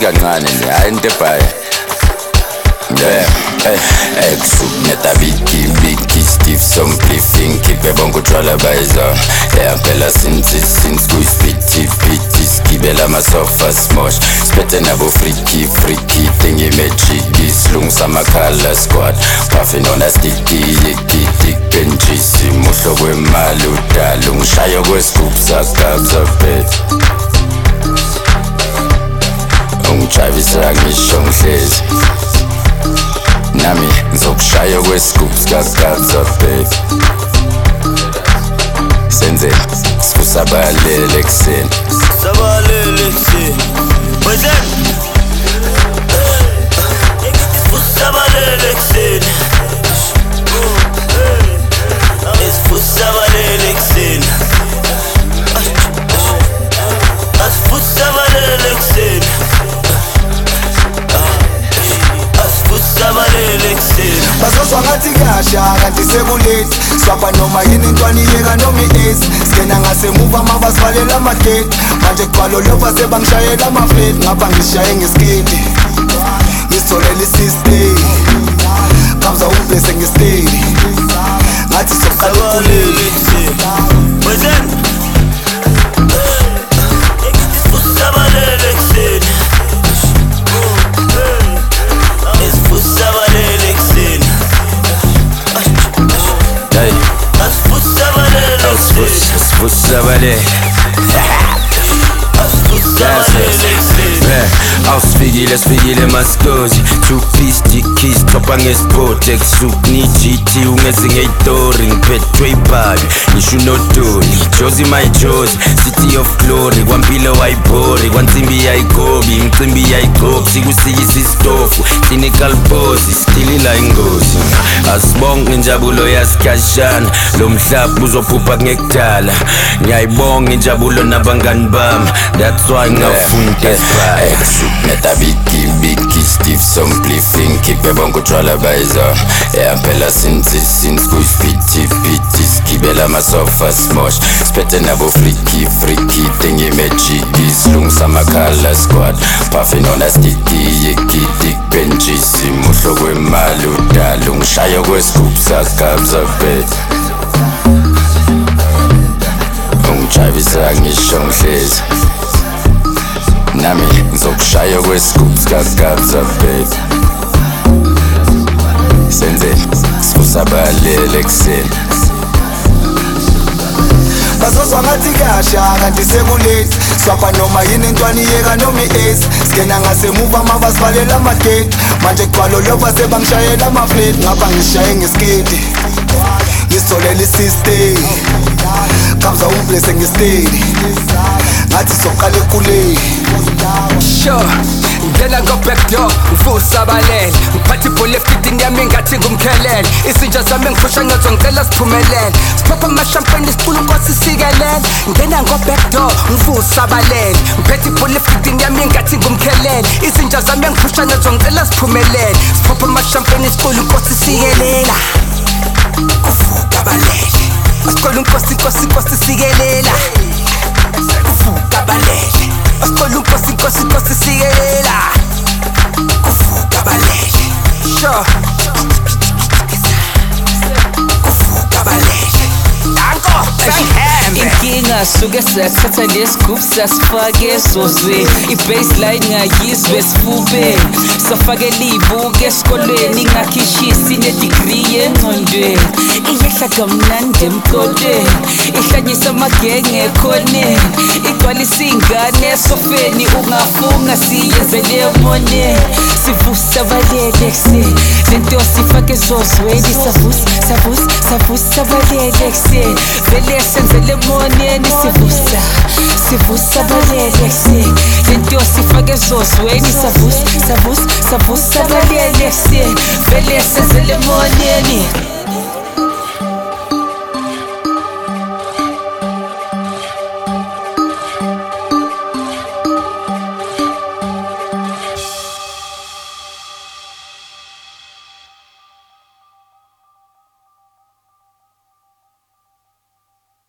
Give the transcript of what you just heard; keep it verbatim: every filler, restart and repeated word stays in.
kancane nje hayi into ebhaye. Yeah, hey, exup neta biki biki Steve some bliffing keep bongo twala bayizona. Yeah, phela since since we spitty spitty skibela masofa smosh spete nabo freaky freaky thingy magic slungs amakhala squad puffing on a sticky yicky dick benches muhlo kwemali udala ungishayo kwescoop sakabza bed ungijayivisa ngisho ngihlezi nami ngizokushaya kwescoop sakabza bed senze sifusabalele ekseni sabalele ekseni wenzeni sifusabalele ekseni sifusabalele ekseni sifusabalele ekseni sifusabalele ekseni bazozwa ngathi kuyasha kanti sekulethi swapha noma yini intwana iyeka noma i-ace skena ngasemuva mabasivalela amagate manje kugcwalo loba sebangishayela amafleti ngapha ngishaye ngeskedi ngisitholele isistay kabza ublese ngestedi ngathi sokuqala sabalele ekseni wenzeni sifusabalele ekseni sifusabalele ekseni hey sifusabalele ekseni sifusabalele awusifikile sifikile maskozi two piece dikis thopa ngesport exup ni G T ungezinge itori ngiphethwe ibhabi ngisho unodoli Josie my Josie city of glory kwampilo wayibhori kwansimbi yayikobi imcimbi yayigqobi sikusikisa isitofu clinical pose stilila ingozi asibonge injabulo yasikhashana lo mhlaba uzophupha ngekudala ngiyayibonga injabulo nabangani bami that's why ngafuna desperate exup neta biki biki Steve some bliffing keep bongo twala bayizona. Yeah, phela since since we spitty spitty skibela masofa smosh spete nabo freaky freaky thingy magic slungs amakhala squad puffing on a sticky yicky dick benches muhlo kwemali udala ungishayo kwescoop sakabza bed ungijayivisa ngisho ngihlezi nami ngizokushaya kwescoop sakabza bed senze sifusabalele ekseni bazozwa ngathi kuyasha kanti sekulethi swapha noma yini intwana iyeka noma i-ace skena ngasemuva mabasivalela amagate manje kugcwalo loba sebangishayela amafleti ngapha ngishaye ngeskedi ngisitholele isistay kabza ublese ngestedi ngathi sokuqala ekuleni sure ngena ngo-back door ngifusabalele ngiphatha ibholefti idini yami ngathi ngumkhelele izinja zami ngiphusha ngezo ngicela siphumelele siphopha amashampeni sicula unkosi sikelele ngena ngo-back door ngifusabalele ngiphetha ibholefti idini yami ngathi ngumkhelele izinja zami ngiphusha ngezo ngicela siphumelele siphopha amashampeni sicula unkosi sikelela kufukabalele asicula unkosi inkosi inkosi sikelela kufukabalele asicula unkosi inkosi inkosi sikelela kufukabalele sure kufukabalele danko inkinga suke sathatha lescoop sasifake esozweni ibaseline ngayizwe esifubeni safakela iyibuke esikolweni ngakhishisa inedegree engqondweni iyehla kamnandi emqolweni ihlanyisa amagenge ekhoneni igcwalisa iy'ngane esofeni ungafunga siyenzele emoneni sivusabalele ekseni lento sifake ezozweni savusa savusa savusabalele ekseni vele senzele emoneni sivusa sivusabalele ekseni lento sifake ezozweni savusa savusa savusabalele ekseni vele senzele emoneni